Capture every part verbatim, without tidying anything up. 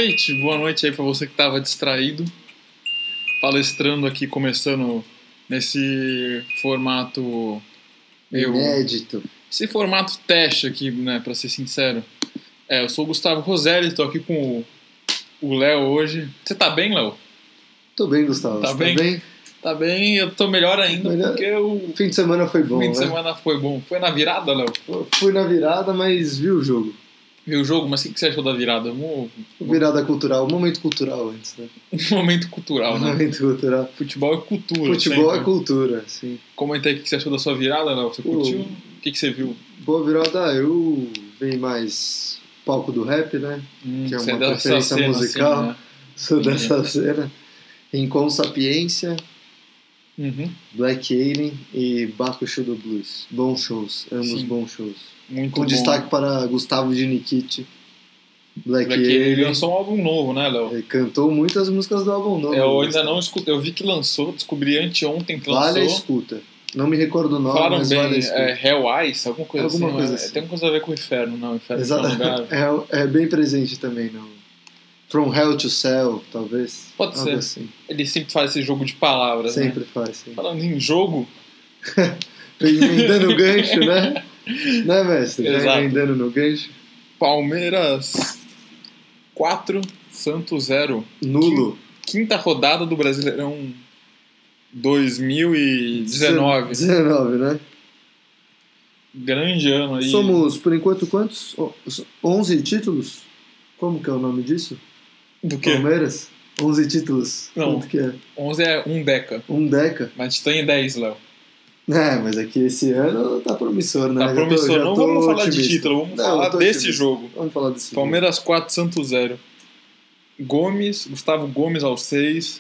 noite, boa noite aí pra você que tava distraído. Palestrando aqui, começando nesse formato... Eu, Inédito. esse formato teste aqui, né, pra ser sincero. É, eu sou o Gustavo Roselli, tô aqui com o Léo hoje. Você tá bem, Léo? Tô bem, Gustavo. Tá Você bem? Tá bem? Tá bem, eu tô melhor ainda, melhor... porque o... o fim de semana foi bom, O fim de né? semana foi bom. Foi na virada, Léo? Eu fui na virada, mas vi o jogo. Viu o jogo? Mas o que você achou da virada? Um... Virada cultural, um momento cultural antes, né? Um momento cultural, né? Um momento cultural. Futebol é cultura. Futebol sempre. é cultura, sim. Comenta aí o que você achou da sua virada, Léo. Você curtiu? O que, que você viu? Boa virada, eu vi mais palco do rap, né? Hum, que é você uma é preferência cena, musical. assim, né? Sou Uhum. dessa cena. Rincon Sapiência, Uhum. Black Alien e Bakushu do Blues. Bons shows, ambos Sim. bons shows. Muito Com bom. destaque para Gustavo de Nikit. Black, Black Alien. Alien lançou um álbum novo, né, Léo? Ele cantou muitas músicas do álbum novo. Eu ainda não escutei, eu vi que lançou, descobri anteontem que lançou. Vale a escuta. Não me recordo o nome, Falaram mas bem, vale a escuta. é, Hell Ice, alguma coisa Alguma assim. coisa é, assim. Tem uma coisa a ver com o inferno, não. O inferno Exato. é um lugar. É, é bem presente também, não. From Hell to Cell, talvez. Pode Algo ser. assim. Ele sempre faz esse jogo de palavras, Sempre né? faz, sim. Falando em jogo... Emendando o gancho, né? Né, mestre? Já Exato. emendando no gancho. Palmeiras quatro, Santos zero. Nulo. Quinta rodada do Brasileirão dois mil e dezenove. dezenove, né? Grande ano aí. Somos, por enquanto, quantos? onze títulos? Como que é o nome disso? Do quê? Palmeiras? onze títulos. Não. Quanto que é? onze é um deca. Um deca. Mas a gente tá em dez, Léo. É, mas aqui esse ano tá promissor, né? Tá Já tô- promissor. já Não tô vamos falar otimista. de título, vamos Não, falar eu tô desse otimista. jogo. Vamos falar desse Palmeiras quatro, Santos zero. Gomes, Gustavo Gomes aos seis.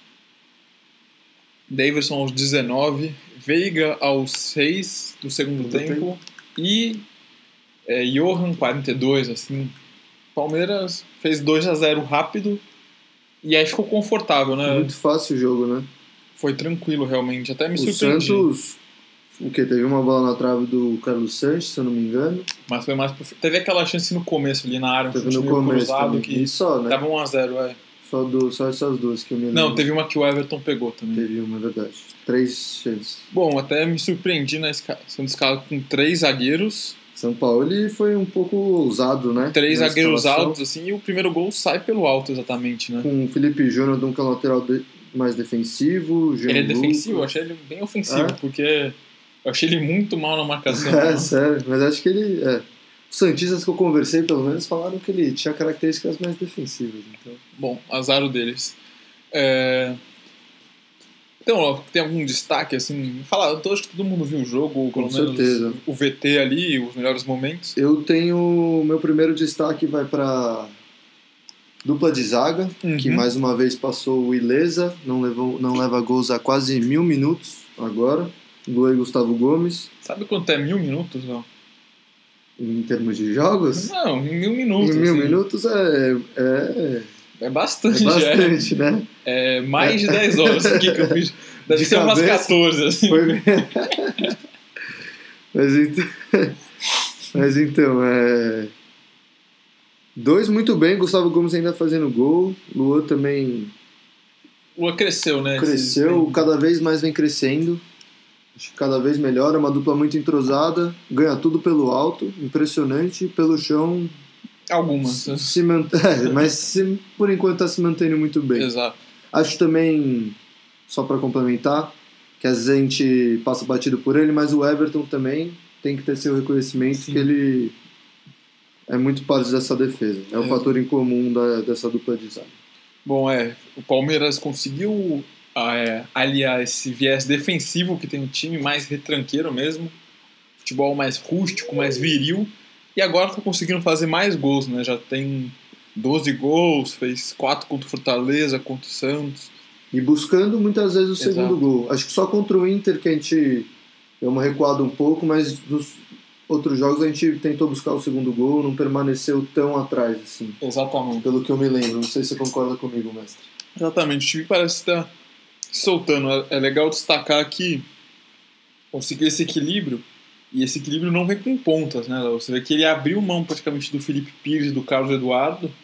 Daverson aos dezenove. Veiga aos seis do segundo Do tempo. tempo. E é, Johan, quarenta e dois, assim. Palmeiras fez dois a zero rápido. E aí ficou confortável, né? jogo. Muito fácil o jogo, né? Foi tranquilo, realmente. Até me O surpreendi. Santos, o que? Teve uma bola na trave do Carlos Sanches, se eu não me engano. Mas foi mais pro... Teve aquela chance no começo ali na área, um Teve chute no meio começo cruzado também. que E só, né? tava um a zero, é. Só, do, só essas duas que eu me lembro. Não, teve uma que o Everton pegou também. Teve uma, é verdade. Três chances. Bom, até me surpreendi na escala. Sendo escalado com três zagueiros. São Paulo ele foi um pouco ousado, né? Três Na zagueiros escalação. altos, assim, e o primeiro gol sai pelo alto, exatamente, né? Com o Felipe Júnior, que é um lateral de- mais defensivo. Ele é Jean defensivo, eu Lucas. achei ele bem ofensivo, Ah? porque eu achei ele muito mal na marcação. É, né? sério, mas acho que ele. É. Os Santistas que eu conversei, pelo menos, falaram que ele tinha características mais defensivas. Então. Bom, azar o deles. É... Então, ó, tem algum destaque, assim? Fala, eu acho que todo mundo viu o jogo, ou pelo Com menos certeza. o V T ali, os melhores momentos. Eu tenho. Meu primeiro destaque vai para dupla de zaga, Uhum. que mais uma vez passou o ilesa, não, levou, não leva gols há quase mil minutos agora. Luan e Gustavo Gomes. Sabe quanto é mil minutos, não? Em termos de jogos, Não, em mil minutos. em mil assim. minutos é, é, É é bastante, bastante, né? é. É mais de dez horas aqui que eu fiz. Deve De ser umas cabeça. quatorze, assim. Foi... mas, então, mas então, é... dois muito bem, Gustavo Gomes ainda fazendo gol, Luan também O Luan cresceu, né? cresceu, Esse- cada vez mais vem crescendo, acho que cada vez melhor, é uma dupla muito entrosada, ganha tudo pelo alto, impressionante, pelo chão, Algumas. né? se mantém, é, mas se, por enquanto está se mantendo muito bem. Exato. Acho também, só para complementar, que às vezes a gente passa batido por ele, mas o Everton também tem que ter seu reconhecimento, Sim. que ele é muito parte dessa defesa. É o É. fator em comum da, dessa dupla de zaga. Bom, é, o Palmeiras conseguiu ah, é, aliar esse viés defensivo que tem um time mais retranqueiro mesmo, futebol mais rústico, mais viril, e agora tá conseguindo fazer mais gols, né? Já tem doze gols, fez quatro contra o Fortaleza, contra o Santos. E buscando muitas vezes o Exato. segundo gol. Acho que só contra o Inter que a gente deu uma recuada um pouco, mas dos outros jogos a gente tentou buscar o segundo gol, não permaneceu tão atrás, assim. Exatamente. Pelo que eu me lembro. Não sei se você concorda comigo, mestre. Exatamente, o time parece estar soltando. É- É legal destacar que conseguiu esse equilíbrio, e esse equilíbrio não vem com pontas, né? Léo? Você vê que ele abriu mão praticamente do Felipe Pires e do Carlos Eduardo,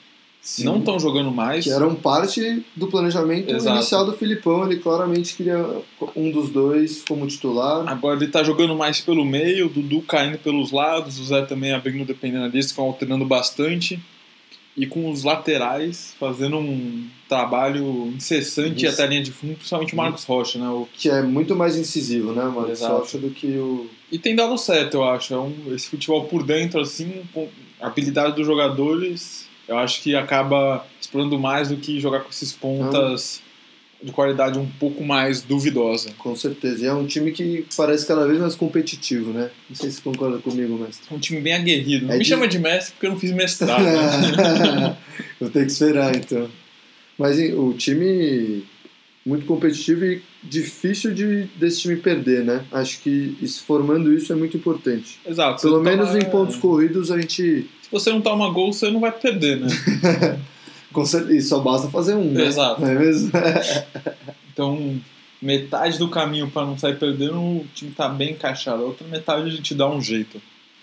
Sim. não estão jogando mais. Que eram parte do planejamento Exato. inicial do Filipão, ele claramente queria um dos dois como titular. Agora ele tá jogando mais pelo meio, o Dudu caindo pelos lados, o Zé também abrindo dependendo disso, ficam alternando bastante. E com os laterais fazendo um trabalho incessante Isso. até a linha de fundo, principalmente o Marcos Rocha, né? O... Que é muito mais incisivo, né, Marcos Exato. Rocha, do que o... E tem dado certo, eu acho. É um, esse futebol por dentro, assim, com a habilidade dos jogadores, eu acho que acaba explorando mais do que jogar com esses pontas de qualidade um pouco mais duvidosa. Com certeza. E é um time que parece cada vez mais competitivo, né? Não sei se você concorda comigo, mestre. É um time bem aguerrido. Não É me de- chama de mestre porque eu não fiz mestrado. Né? Vou ter que esperar, então. Mas hein, o time muito competitivo e difícil de, desse time perder, né? Acho que isso, formando isso é muito importante. Exato. Pelo Você menos toma- em pontos corridos a gente... Se você não toma gol, você não vai perder, né? Com cer- E só basta fazer um, né? Exato. Não é mesmo? Então, metade do caminho para não sair perdendo, o time tá bem encaixado. A outra metade a gente dá um jeito.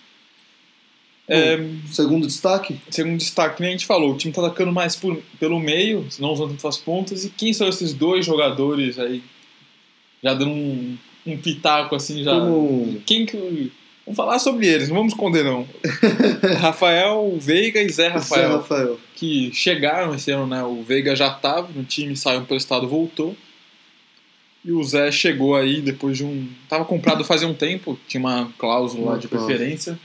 É, Segundo destaque? segundo destaque, nem a gente falou, o time tá atacando mais por, pelo meio, não usando tanto as pontas. E quem são esses dois jogadores aí? Já dando um, um pitaco assim, já. Como... Quem que. Vamos falar sobre eles, não vamos esconder não. Rafael Veiga e Zé Rafael, Zé Rafael. que chegaram esse ano, né? O Veiga já estava no time, saiu emprestado, voltou. E o Zé chegou aí depois de um... Tava comprado fazia um tempo, tinha uma cláusula lá Uma de cláusula. preferência.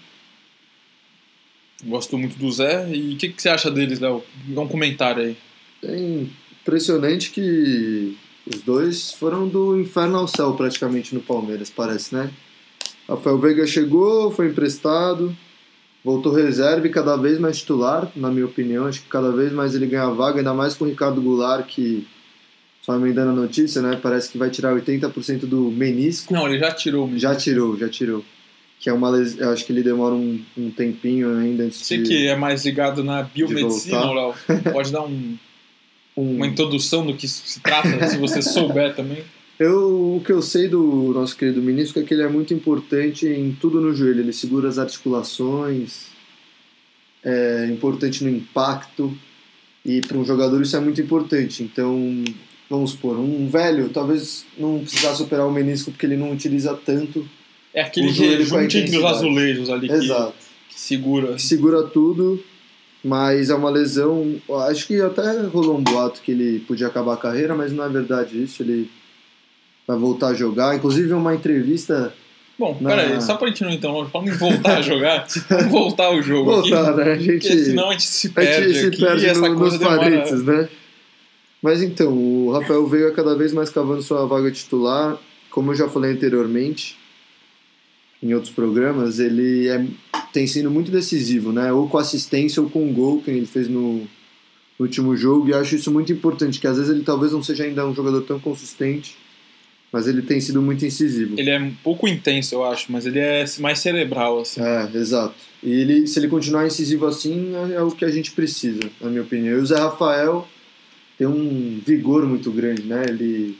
Gosto muito do Zé. E o que, que você acha deles, Léo? Dá um comentário aí. É impressionante que os dois foram do inferno ao céu praticamente no Palmeiras, parece, né? Rafael Veiga chegou, foi emprestado, voltou reserva e cada vez mais titular, na minha opinião. Acho que cada vez mais ele ganha vaga, ainda mais com o Ricardo Goulart, que, só emendando a notícia, né? Parece que vai tirar oitenta por cento do menisco. Não, ele já tirou. mesmo. Já tirou, já tirou. Que é uma les... Eu acho que ele demora um, um tempinho ainda antes Você de... que é mais ligado na biomedicina, voltar. Léo, pode dar um, um... uma introdução do que isso se trata, se você souber também. Eu, o que eu sei do nosso querido menisco é que ele é muito importante em tudo no joelho. Ele segura as articulações, é importante no impacto, e para um jogador isso é muito importante. Então, vamos supor, um velho talvez não precisasse operar o menisco porque ele não utiliza tanto. É aquele O joelho com a rejunte entre os intensidade. azulejos ali que, Exato. que segura. Que segura tudo, mas é uma lesão... Acho que até rolou um boato que ele podia acabar a carreira, mas não é verdade isso. Ele vai voltar a jogar. Inclusive, uma entrevista... Bom, Na- peraí, só pra gente não ir tão longe, vamos voltar a jogar, vamos voltar ao jogo Voltar, aqui, né? A gente... porque senão a gente se A perde gente se aqui perde e essa no, coisa nos demora... parênteses, né? Mas então, o Rafael Veiga cada vez mais cavando sua vaga titular. Como eu já falei anteriormente, em outros programas, ele é, tem sido muito decisivo, né? Ou com assistência ou com gol, que ele fez no, no último jogo. E acho isso muito importante, que às vezes ele talvez não seja ainda um jogador tão consistente, mas ele tem sido muito incisivo. Ele é um pouco intenso, eu acho, mas ele é mais cerebral, assim. É, exato. E ele, se ele continuar incisivo assim, é, é o que a gente precisa, na minha opinião. E o Zé Rafael tem um vigor muito grande, né? Ele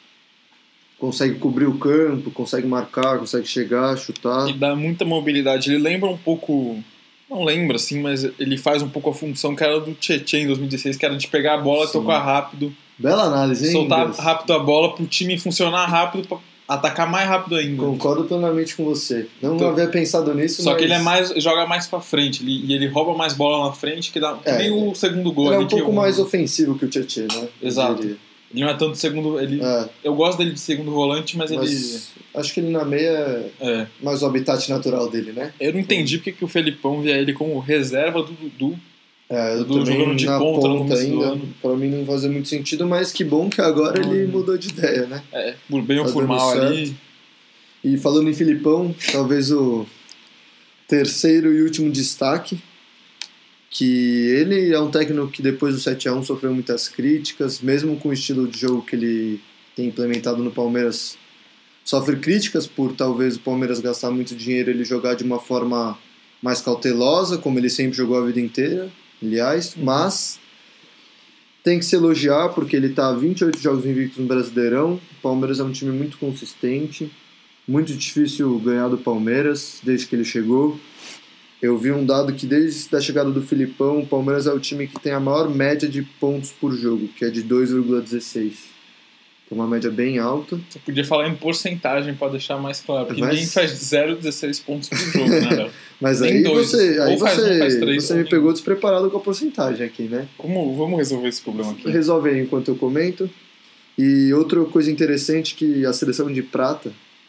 consegue cobrir o campo, consegue marcar, consegue chegar, chutar. E dá muita mobilidade. Ele lembra um pouco... Não lembra, assim, mas ele faz um pouco a função que era do Tietchan em dois mil e dezesseis, que era de pegar a bola, Sim. tocar rápido, Bela análise, hein? soltar Gus? rápido a bola pro time funcionar rápido, pra atacar mais rápido ainda. Concordo plenamente com você. Não Então, havia pensado nisso, Só mas... que ele é mais, joga mais pra frente, ele, e ele rouba mais bola na frente, que dá que É, nem o segundo gol. Ele é ali um que pouco eu- mais ofensivo que o Tietchan, né? Eu Exato. diria. Ele não é tanto segundo... Ele, É, Eu gosto dele de segundo volante, mas, mas acho que ele na meia é ele... É. mais o habitat natural dele, né? Eu não entendi porque que o Felipão via ele como reserva do Dudu. É, eu Do também jogando de na ponta no ponta começo do ainda, ano. pra mim não fazia muito sentido, mas que bom que agora Hum. ele mudou de ideia, né? É, por bem ou Tá por dando mal certo. ali. E falando em Filipão, talvez o terceiro e último destaque, que ele é um técnico que depois do sete a um sofreu muitas críticas, mesmo com o estilo de jogo que ele tem implementado no Palmeiras, sofre críticas por talvez o Palmeiras gastar muito dinheiro e ele jogar de uma forma mais cautelosa, como ele sempre jogou a vida inteira, aliás, mas tem que se elogiar porque ele está vinte e oito jogos invictos no Brasileirão. O Palmeiras é um time muito consistente, muito difícil ganhar do Palmeiras desde que ele chegou. eu vi um dado que desde a chegada do Filipão, o Palmeiras é o time que tem a maior média de pontos por jogo, que é de dois vírgula dezesseis. É uma média bem alta. Você podia falar em porcentagem para deixar mais claro, porque Mas... ninguém faz zero vírgula dezesseis pontos por jogo, né, Léo? Mas Nem aí dois. você, aí Ou faz você, um, faz três, você ou me nenhum. pegou despreparado com a porcentagem aqui, né? Vamos, vamos resolver esse problema aqui. Resolve aí enquanto eu comento. E outra coisa interessante que a seleção de prata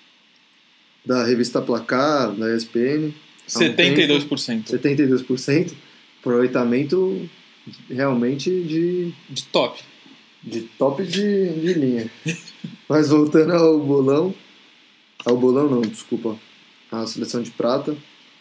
da revista Placar, da E S P N... setenta e dois por cento. setenta e dois por cento. Aproveitamento realmente de... De top. De top de, de linha. Mas voltando ao bolão... Ao bolão não, desculpa. A seleção de prata.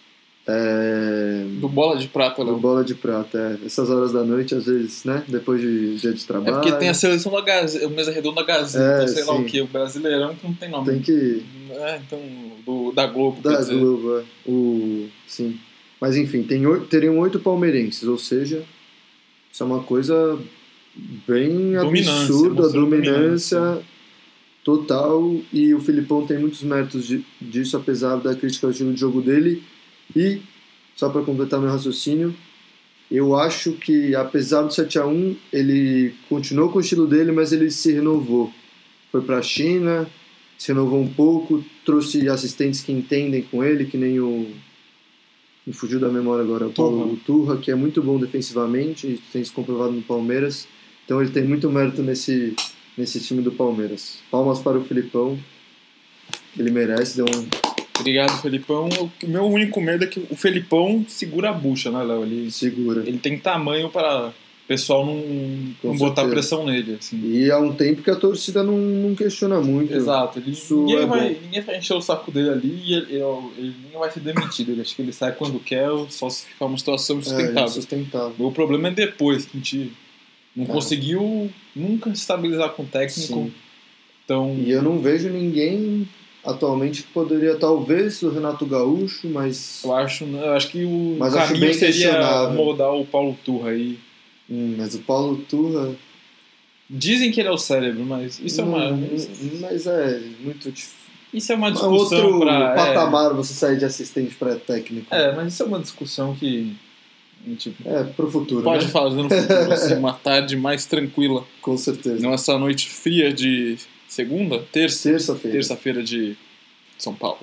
É... Do bola de prata, Do Léo. bola de prata, é. Essas horas da noite, às vezes, né? Depois de dia de É trabalho. porque tem a seleção da Gazeta, o Mesa Redonda da Gazeta, É, sei lá sim. o que, o Brasileirão que não tem nome. Tem que... É, então, do, da Globo, quer Da dizer. Globo, é. O... Sim. Mas enfim, tem oito, teriam oito palmeirenses, ou seja, isso é uma coisa bem Dominância, absurda, a mostrou dominância dominância. total, e o Filipão tem muitos méritos de, disso, apesar da crítica ao estilo de jogo dele. E, só para completar meu raciocínio, eu acho que, apesar do sete a um, ele continuou com o estilo dele, mas ele se renovou. Foi para a China, se renovou um pouco, trouxe assistentes que entendem com ele, que nem o... Me fugiu da memória agora, o Paulo o Turra, que é muito bom defensivamente, e tem se comprovado no Palmeiras. Então ele tem muito mérito nesse, nesse time do Palmeiras. Palmas para o Filipão, ele merece, deu um... Obrigado, Felipão. O meu único medo é que o Felipão segura a bucha, né, Léo? Ele, segura. ele tem tamanho para o pessoal não, não botar certeza. pressão nele. Assim. E há um tempo que a torcida não, não questiona muito. Exato. Ele, Isso ninguém, é vai, bom. ninguém vai encher o saco dele ali e ele, ele, ele nem vai ser demitido. Ele acha que ele sai quando quer, só se ficar uma situação É, sustentável. sustentável. O problema é depois, que a gente não É. conseguiu nunca se estabilizar com o técnico. Sim. Então, E eu não vejo ninguém atualmente que poderia, talvez, o Renato Gaúcho, mas... eu acho, eu acho que o Mas acho caminho bem seria questionável. moldar o Paulo Turra aí. Hum, mas o Paulo Turra... Dizem que ele é o cérebro, mas isso é uma, Hum, mas é muito difícil. isso é uma É discussão outro pra, patamar você sair de assistente para técnico. É, é, mas isso é uma discussão que a gente É, pro futuro, pode né? fazer no futuro, assim, uma tarde mais tranquila. Com certeza. Não essa noite fria de segunda, terça, Terça-feira. terça-feira de São Paulo.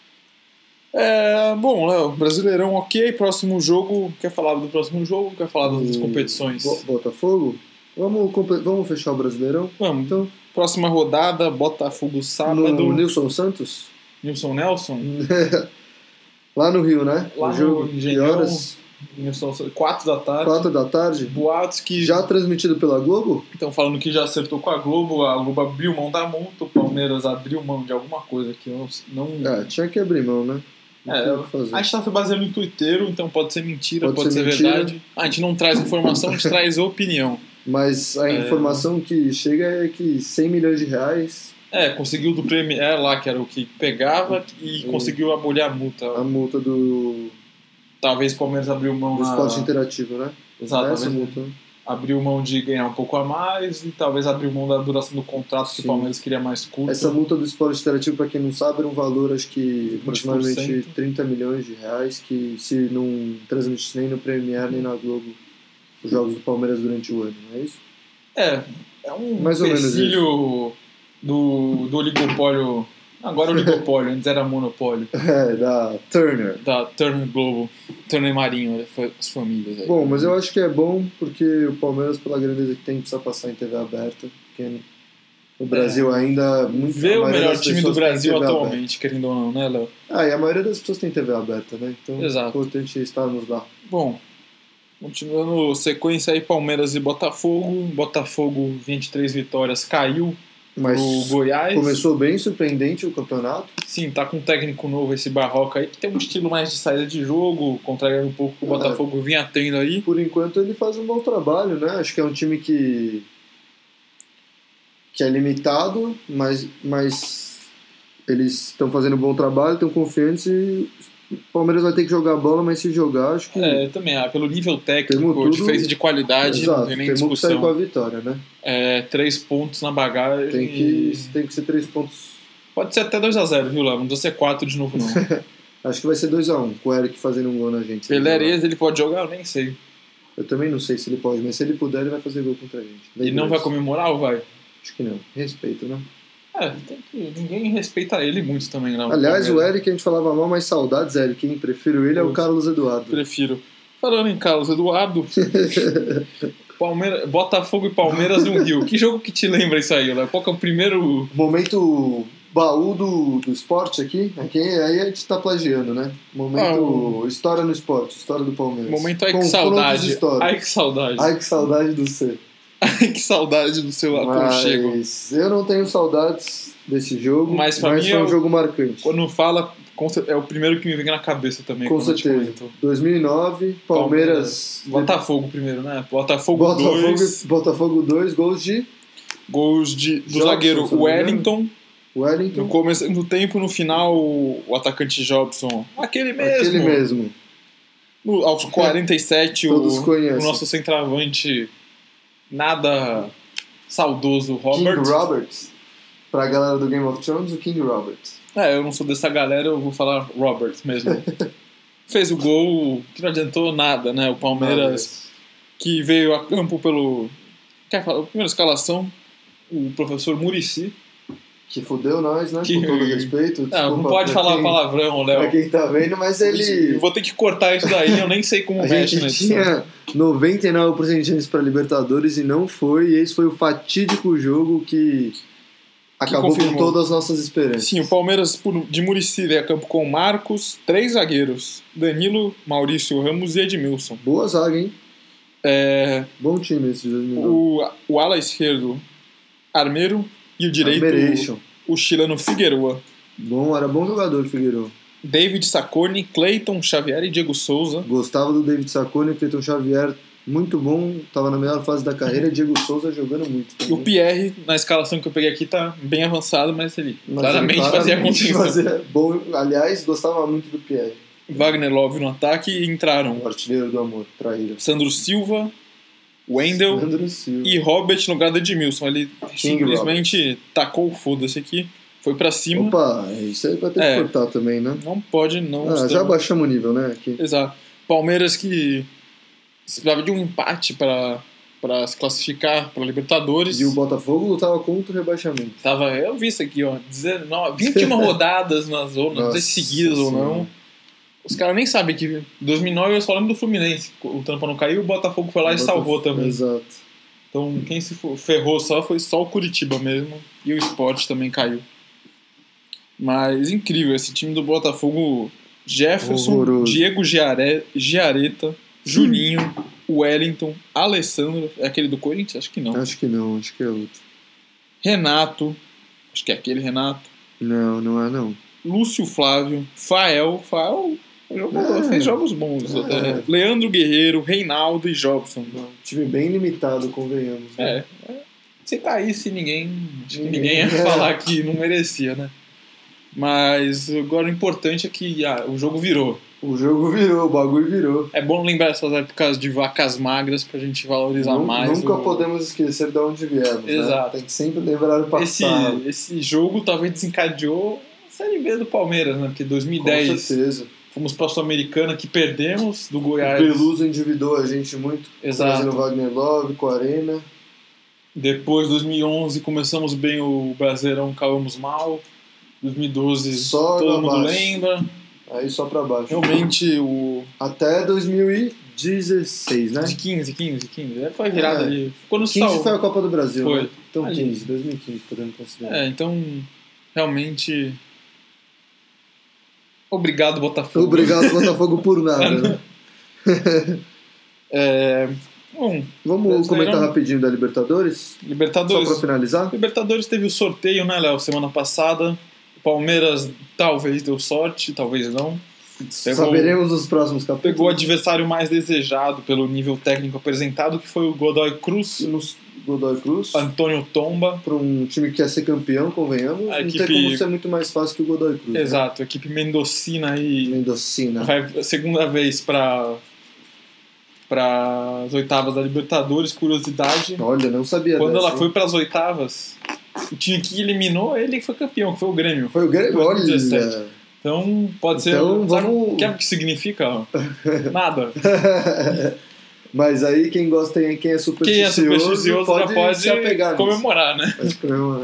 É, bom, Léo, Brasileirão ok, próximo jogo, quer falar do próximo jogo, quer falar das O competições? Bo- Botafogo? Vamos, comple- vamos fechar o Brasileirão? Vamos, Então, próxima rodada, Botafogo sábado, no Nilson Santos? Nilson Nelson, Lá no Rio, né? Lá o no jogo, que Engenhão. horas? Nilson, quatro da tarde, Quatro da tarde? boatos que Já transmitido pela Globo? estão falando que já acertou com a Globo, a Globo abriu mão da multa, o Palmeiras abriu mão de alguma coisa que eu não... É, tinha que abrir mão, né? Não É, tem o que fazer. a gente tá se baseando em twitteiro, então pode ser mentira, Pode pode, ser ser, mentira. verdade. A gente não traz informação, a gente traz opinião. Mas a É. informação que chega é que cem milhões de reais É, conseguiu do Premier lá, que era o que pegava, e Hum. conseguiu abolir a multa. a multa do, Talvez o Palmeiras abriu mão do na... esporte interativo, né? Exato, Essa talvez multa, né? abriu mão de ganhar um pouco a mais, e talvez abriu mão da duração do contrato, que Sim. o Palmeiras queria mais curto. Essa multa do esporte interativo, para quem não sabe, era um valor, acho que aproximadamente vinte por cento. trinta milhões de reais, que se não transmitisse nem no Premier nem na Globo os jogos do Palmeiras durante o ano, não é isso? É, é um Mais ou menos empecilho do, do oligopólio. Agora é oligopólio, antes era monopólio. É, da Turner. Da Turner Globo, Turner Marinho, as famílias aí. Bom, mas eu acho que é bom porque o Palmeiras, pela grandeza que tem, precisa passar em T V aberta. Porque o Brasil ainda... Muito, Vê a o maioria melhor das time do pessoas tem Brasil T V atualmente, querendo ou não, né, Léo? aberta. Ah, e a maioria das pessoas tem T V aberta, né? Então Exato. é importante estarmos lá. Bom, continuando sequência aí, Palmeiras e Botafogo. Botafogo, vinte e três vitórias, caiu Mas pro Goiás. começou bem surpreendente o campeonato. Sim, tá com um técnico novo esse Barroca aí, que tem um estilo mais de saída de jogo, contrariando um pouco o que o É. Botafogo vinha tendo aí. Por enquanto ele faz um bom trabalho, né? Acho que é um time que que é limitado, mas, mas eles estão fazendo um bom trabalho, estão confiantes e o Palmeiras vai ter que jogar a bola, mas se jogar, acho que É, também, ah, pelo nível técnico, Temos tudo- diferença de qualidade, exato, não tem nem temos que sair com a discussão. vitória, né? É, três pontos na bagagem. Tem que, tem que ser três pontos. Pode ser até dois a zero, viu, Léo? Não precisa ser quatro de novo, não. Acho que vai ser dois a um, com o Eric fazendo um gol na gente. Pelerez, ele pode jogar? Eu nem sei. Eu também não sei se ele pode, mas se ele puder, ele vai fazer gol contra a gente. E não vai comemorar ou vai? Acho que não. Respeito, né? É, tem que... ninguém respeita ele muito também, não. Aliás, o Eric, a gente falava mal, mas saudades, Eric. Quem prefiro ele é o Carlos Eduardo. Prefiro. Falando em Carlos Eduardo, Palmeiras, Botafogo e Palmeiras no Rio. Que jogo que te lembra isso aí, Léo? Qual que é o primeiro... Momento baú do, do esporte aqui. aqui. Aí a gente tá plagiando, né? Momento ah, história no esporte, história do Palmeiras. Momento ai que saudade. Ai que saudade. Ai que saudade do C. Ai que saudade do seu aconchego. Mas eu não tenho saudades desse jogo, mas, pra mas mim foi um é o, jogo marcante. Quando fala, é o primeiro que me vem na cabeça também. Com certeza. dois mil e nove, Palmeiras... Palmeiras. Botafogo primeiro, né? Botafogo dois. Botafogo dois, gols de... Gols de, do Jobson, zagueiro Wellington. Wellington. No começo do tempo, no final, o atacante Jobson. Aquele mesmo. Aquele mesmo. No, aos quarenta e sete, o, o nosso centroavante nada saudoso, Robert. King Roberts. Pra galera do Game of Thrones, o King Roberts. É, eu não sou dessa galera, eu vou falar Robert mesmo. Fez o gol que não adiantou nada, né? O Palmeiras, que veio a campo pelo... Quer falar? A primeira escalação, o professor Muricy. Que fudeu nós, né? Que... Com todo respeito. Não, não pode falar quem... palavrão, Léo. Pra quem tá vendo, mas ele... Eu vou ter que cortar isso daí, eu nem sei como mexe nessa. A gente tinha noventa e nove por cento de chance pra Libertadores e não foi. E esse foi o fatídico jogo que... acabou com todas as nossas esperanças. Sim, o Palmeiras de Muricy veio a campo com Marcos, três zagueiros, Danilo, Maurício Ramos e Edmilson. Boa zaga, hein? É... Bom time esse de dois mil e nove. O, o ala esquerdo, Armeiro, e o direito, Armeiration. o chileno Figueroa. Bom, era bom jogador, Figueroa. David Sacconi, Cleiton Xavier e Diego Souza. Gostava do David Sacconi, Cleiton Xavier... muito bom, tava na melhor fase da carreira. Diego Souza jogando muito também. E o Pierre, na escalação que eu peguei aqui, tá bem avançado, mas ele mas claramente, ele fazia acontecer. Fazia bom, aliás, gostava muito do Pierre. Wagner Love no ataque e entraram o artilheiro do amor, traíra. Sandro Silva, Wendel Sandro Silva. E Robert no lugar do Edmilson. Ele King simplesmente Robert. Tacou o foda-se aqui, foi pra cima. Opa, isso aí vai ter é, que cortar também, né? Não pode, não. Ah, já baixamos o nível, né? Aqui. Exato. Palmeiras que precisava de um empate para para se classificar para Libertadores. E o Botafogo lutava contra o rebaixamento. Tava, eu vi isso aqui, ó, dezenove, vinte e uma rodadas na zona, não sei se seguidas ou não. Os caras nem sabem que em dois mil e nove eu só lembro do Fluminense, o Tampa não caiu, o Botafogo foi lá o e Botafogo, salvou também. Exato. Então quem se ferrou só foi só o Curitiba mesmo, e o Sport também caiu. Mas incrível, esse time do Botafogo, Jefferson, horroroso. Diego Giare, Giareta, Juninho, Wellington, Alessandro, é aquele do Corinthians? Acho que não. Acho que não, acho que é outro. Renato, acho que é aquele Renato. Não, não é não. Lúcio Flávio, Fael, Fael jogou, é, fez jogos bons. É. É, Leandro Guerreiro, Reinaldo e Jobson. Não, time bem limitado, convenhamos. Né? É, se caísse ninguém, acho que ninguém ia falar que não merecia, né? Mas agora o importante é que ah, o jogo virou. O jogo virou, o bagulho virou. É bom lembrar essas épocas de vacas magras pra gente valorizar Não, mais. Nunca o... podemos esquecer de onde viemos. Exato. Né? Tem que sempre lembrar o passado. Esse, esse jogo talvez desencadeou a Série B do Palmeiras, né? Porque em dois mil e dez Com certeza. Fomos pra Sul-Americana que perdemos do Goiás. O Peluso endividou a gente muito. Exato. Trazendo Wagner Love com a Arena. Depois, dois mil e onze, começamos bem o Brasileirão, caímos mal. dois mil e doze, só todo mundo baixo. lembra. Aí só pra baixo. Realmente o... Até dois mil e dezesseis, né? De quinze, quinze, quinze. Foi virada é. ali. Quando quinze sal... foi a Copa do Brasil, foi. Né? Então ali. quinze, dois mil e quinze, podemos considerar. É, então, realmente... Obrigado, Botafogo. Obrigado, Botafogo, por nada, né? é... Bom, vamos comentar eram... rapidinho da Libertadores? Libertadores. Só pra finalizar? Libertadores teve o sorteio, né, Léo? Semana passada. Palmeiras talvez deu sorte, talvez não. Pegou, Saberemos nos próximos capítulos. Pegou o adversário mais desejado pelo nível técnico apresentado, que foi o Godoy Cruz. Nos Godoy Cruz. Antônio Tomba. Para um time que quer ser campeão, convenhamos. A não equipe... tem como ser muito mais fácil que o Godoy Cruz. Exato, né? A equipe mendocina aí. Mendocina. Vai a segunda vez para para as oitavas da Libertadores, curiosidade. Olha, não sabia Quando dessa, ela foi para as oitavas, o time que eliminou ele foi campeão, que foi o Grêmio. Foi o Grêmio, olha. Então, pode Então, ser... vamos... Sabe, quer o que significa? Nada. Mas aí quem gosta, quem é supersticioso, quem é supersticioso pode, já pode se apegar comemorar, nisso. né? Pode comemorar.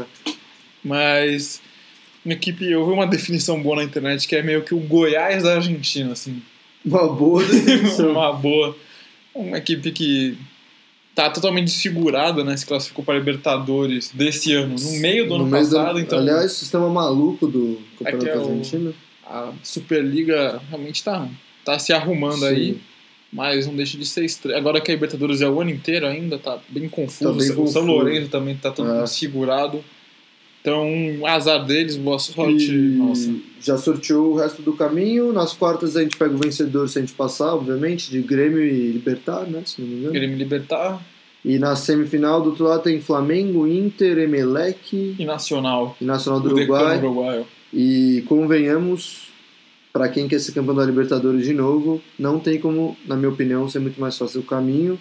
Mas uma equipe, eu vi uma definição boa na internet que é meio que o Goiás da Argentina, assim. Uma boa definição. Uma boa. Uma equipe que tá totalmente desfigurada, né? Se classificou para a Libertadores desse ano, no meio do no ano Do... passado. Então, aliás, o sistema maluco do Campeonato é o... Argentino. A Superliga realmente tá, tá se arrumando. Sim. Aí, mas não deixa de ser estranho. Agora que a Libertadores é o ano inteiro ainda, tá bem confuso. Tá bem o confuso. São Lourenço também tá todo é. desfigurado. Então, azar deles, boa sorte. E nossa. Já sorteou o resto do caminho. Nas quartas a gente pega o vencedor se a gente passar, obviamente, de Grêmio e Libertar, né? Se não me engano. Grêmio e Libertar. E na semifinal, do outro lado, tem Flamengo, Inter, Emelec e Nacional. E Nacional do Uruguai. Uruguai. E convenhamos, para quem quer ser campeão da Libertadores de novo, não tem como, na minha opinião, ser muito mais fácil o caminho,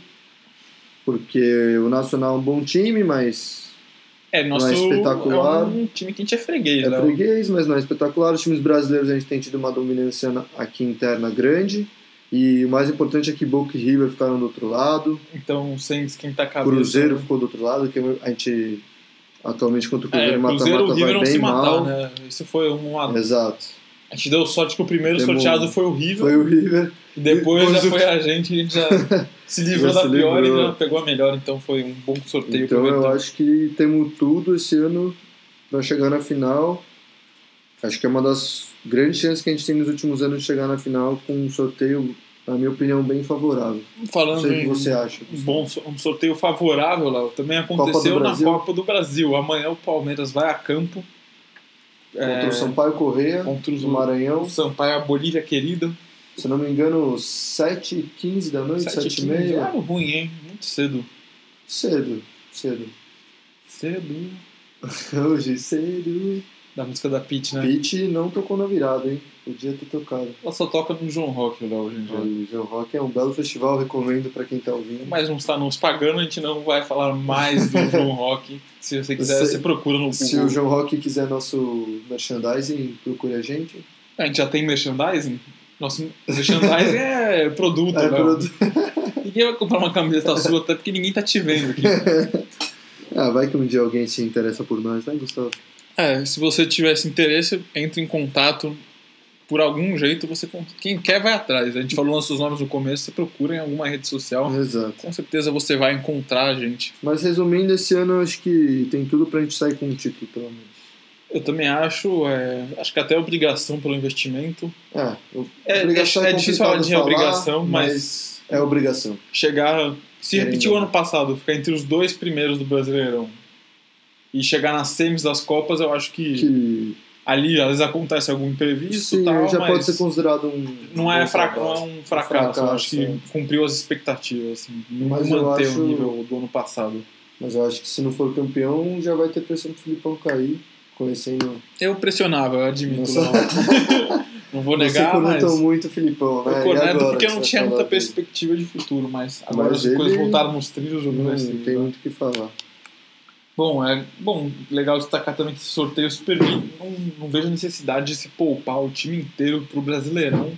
porque o Nacional é um bom time, mas é, nosso, não é espetacular. É um time que a gente é freguês. É né? freguês, mas não é espetacular. Os times brasileiros a gente tem tido uma dominância aqui interna grande. E o mais importante é que Boca e River ficaram do outro lado. Então, sem esquentar a cabeça. Cruzeiro né? ficou do outro lado, que a gente... Atualmente, contra o Cruzeiro, é, mata-mata Cruzeiro, vai não bem se matar, mal. Né? Isso foi um... Exato. A gente deu sorte que o primeiro Temos... sorteado foi o River. Foi o River. E depois, depois já o... foi a gente, a gente já se livrou já da se pior livrou. e já pegou a melhor. Então foi um bom sorteio. Então eu acho que temos tudo esse ano para chegar na final. Acho que é uma das grandes chances que a gente tem nos últimos anos de chegar na final com um sorteio, na minha opinião, bem favorável. Falando Não sei em o que você acha. Um, bom, um sorteio favorável, Léo, também aconteceu Copa na Copa do Brasil. Amanhã o Palmeiras vai a campo. Contra é, o Sampaio Corrêa, contra do Maranhão. O Sampaio, a Bolívia querida. Se não me engano, sete e quinze da noite, sete e meia. É ruim, hein? Muito cedo. Cedo, cedo. Cedo. Hoje cedo. Da música da Pitty, né? Pitty não tocou na virada, hein? Podia ter tocado. Ela só toca no João Rock, Léo, hoje em dia. O João Rock é um belo festival, recomendo pra quem tá ouvindo. Mas não está nos pagando, a gente não vai falar mais do João Rock. Se você quiser, se, você procura no Google. Se o João Rock quiser nosso merchandising, procure a gente. A gente já tem merchandising? Nosso merchandising é produto, é Léo. Produto. Ninguém vai comprar uma camiseta sua, até porque ninguém tá te vendo aqui. Ah, vai que um dia alguém se interessa por nós, né, Gustavo? É, se você tivesse interesse, entre em contato. Por algum jeito, você quem quer vai atrás. A gente falou nossos nomes no começo, você procura em alguma rede social. Exato. Com certeza você vai encontrar a gente. Mas resumindo, esse ano eu acho que tem tudo pra gente sair com um título, pelo menos. Eu também acho, é, acho que até é obrigação pelo investimento. É, é, obrigação é, é, é difícil falar de falar, obrigação, mas, mas é obrigação. Chegar, se repetir o ano passado, ficar entre os dois primeiros do Brasileirão e chegar nas semis das Copas, eu acho que, que... ali às vezes acontece algum imprevisto. Sim, tal, já mas pode ser considerado um. Não é, fra não é um fracasso, um fracasso eu acho que é. cumpriu as expectativas. Assim, não mas manter acho... o nível do ano passado. Mas eu acho que se não for campeão, já vai ter pressão pro Filipão cair, conhecendo. Eu pressionava, eu admito. Nossa. Não, não vou negar, Você mas. cornetou muito o Filipão, né? Eu corneto porque eu não tinha muita dele? perspectiva de futuro, mas agora mas as ele... coisas voltaram nos trilhos, eu não, não vai ser, tem né? muito o que falar. Bom, é bom, legal destacar também que esse sorteio super não, não vejo necessidade de se poupar o time inteiro pro Brasileirão.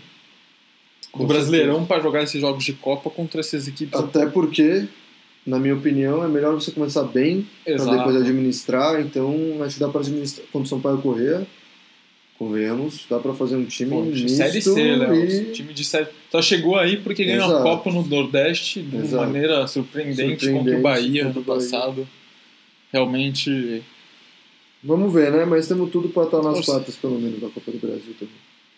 Do Brasileirão para jogar esses jogos de Copa contra essas equipes. Até porque, na minha opinião, é melhor você começar bem para depois administrar. Então, acho que dá para administrar contra o Sampaio Corrêa. Convenhamos, dá para fazer um time Pô, misto Série C, Léo. E... Time de série. Só chegou aí porque ganhou Exato. a Copa no Nordeste de Exato. maneira surpreendente, surpreendente contra o Bahia contra no o Bahia. passado. Realmente. Vamos ver, né? Mas temos tudo para estar nas Nossa. quartas, pelo menos, da Copa do Brasil também.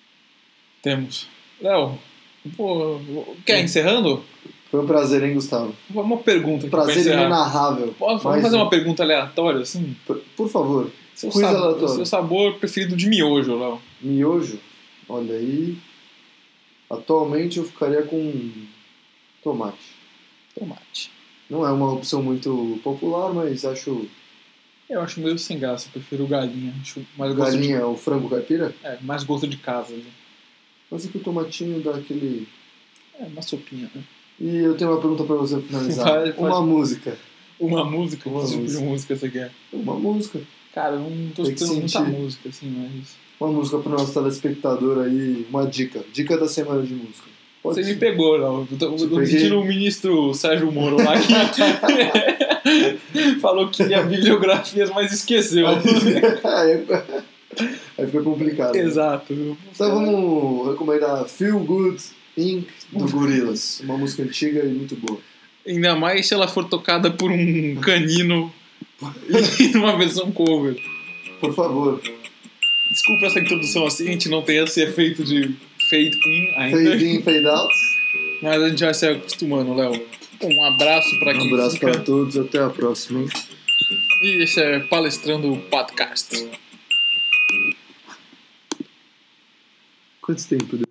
Temos. Léo, pô, quer ir encerrando? Foi um prazer, hein, Gustavo? Uma pergunta. Um prazer inenarrável. Vamos Mais fazer um. uma pergunta aleatória, assim? Por, por favor. Seu, Quiz sabor, aleatório. seu sabor preferido de miojo, Léo? Miojo? Olha aí. Atualmente eu ficaria com tomate. Tomate. Não é uma opção muito popular, mas acho. Eu acho meio sem graça, eu prefiro galinha. Acho mais Galinha, gosto o frango caipira? de... É, mais gosto de casa. Né? Mas é que o tomatinho dá aquele. É, uma sopinha, né? E eu tenho uma pergunta pra você finalizar. Vai, vai. Uma música. Uma música? Uma que tipo música. de música você quer? Uma música. Cara, eu não tô Tem que escutando muita sentir. música, assim, mas... Uma música pro nosso telespectador aí, uma dica. Dica da semana de música. Pode Você ser. me pegou, não. Eu tô, eu tô peguei. sentindo o ministro Sérgio Moro lá que falou que lia bibliografias, mas esqueceu. aí, aí fica complicado. Né? Exato. Então vamos recomendar Feel Good incorporated do Gorillaz. Uma música antiga e muito boa. Ainda mais se ela for tocada por um canino em uma versão cover. Por favor. Desculpa essa introdução assim, a gente não tem esse efeito de fade in ainda. Fade in, fade out. Mas a gente vai se acostumando, Léo. Um abraço pra Um quem abraço fica. para todos, até a próxima. Hein? E esse é Palestrando Podcast. Quanto tempo deu?